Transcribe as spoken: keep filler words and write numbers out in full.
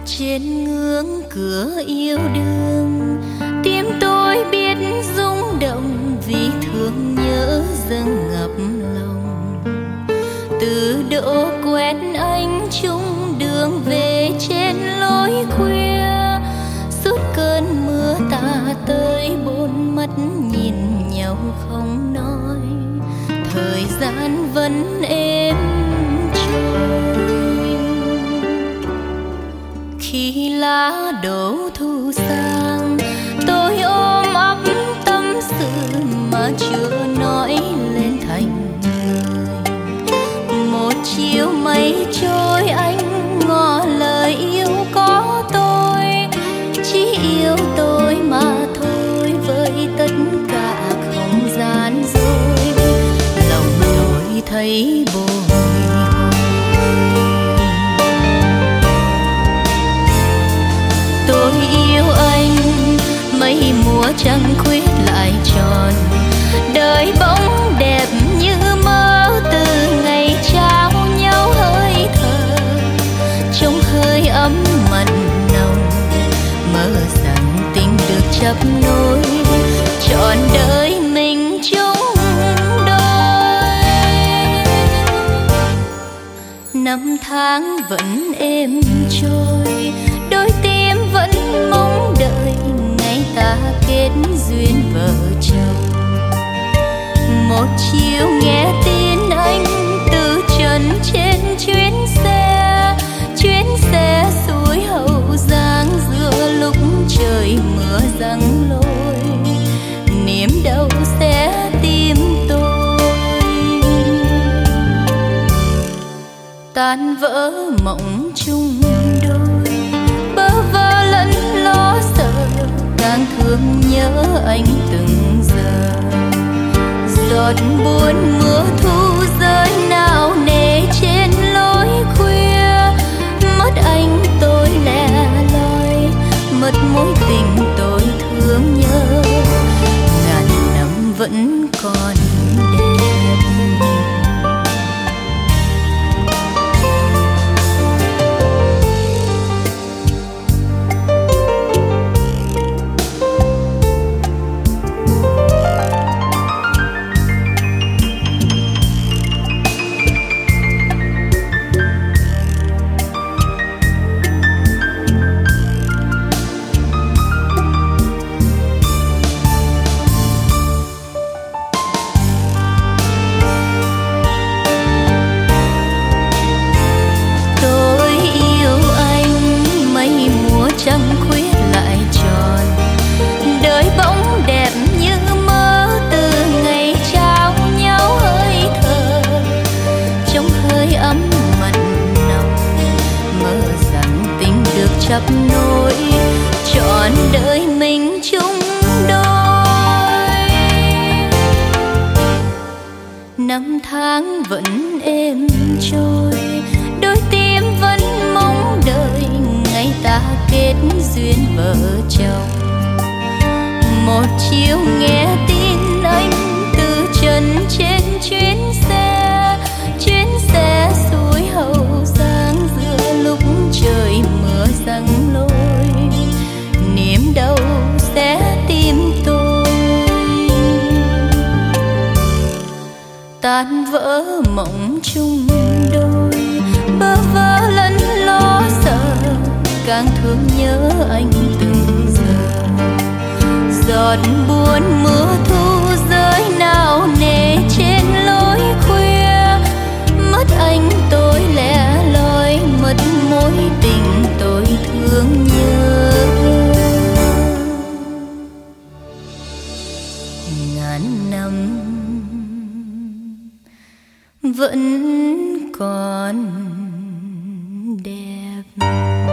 trên ngưỡng cửa yêu đương, tim tôi biết rung động vì thương nhớ dâng ngập lòng. Từ độ quen anh chung đường về trên lối khuya, suốt cơn mưa tà tới bốn mắt nhìn nhau không nói, thời gian vẫn êm trôi. Khi lá đổ thu sang, tôi ôm ấp tâm sự mà chưa nói lên thành lời. Một chiều mây trôi anh ngỏ lời yêu có tôi, chỉ yêu tôi mà thôi với tất cả không gian dối. Lòng tôi thấy bồi hồi, tôi yêu anh mấy mùa trăng khuyết lại tròn, đời bỗng đẹp như mơ từ ngày trao nhau hơi thở. Trong hơi ấm mặn nồng mơ rằng tình được chấp nối, trọn đời mình chung đôi. Năm tháng vẫn êm trôi, đôi tim vẫn mong đợi ngày ta kết duyên vợ chồng. Một chiều nghe tin anh từ trần trên chuyến xe, chuyến xe suối Hậu Giang giữa lúc trời mưa giăng lối. Niềm đau sẽ tim tôi, tan vỡ mộng chung đôi, bơ vơ lẫn lo sợ, càng thương nhớ anh từng giờ. Giọt buồn mưa thu rơi nào nề trên lối khuya, mất anh tôi lẻ loi, mất mối tình tôi thương nhớ. Ngàn năm vẫn còn đẹp. Chấp nối trọn đời mình chung đôi. Năm tháng vẫn êm trôi, đôi tim vẫn mong đợi ngày ta kết duyên vợ chồng. Một chiều nghe tin anh từ trần trên chuyến xe, chuyến xe suối Hậu Giang giữa lúc trời mưa giăng lối. Niềm đau sẽ tim tôi, tan vỡ mộng chung đôi, bơ vơ lẫn lo sợ, càng thương nhớ anh từng giờ. Giọt buồn mưa thu rơi nào nề trên lối khuya, mất anh tôi lẻ loi, mất mối tình tôi thương nhớ. Ngàn năm vẫn còn đẹp.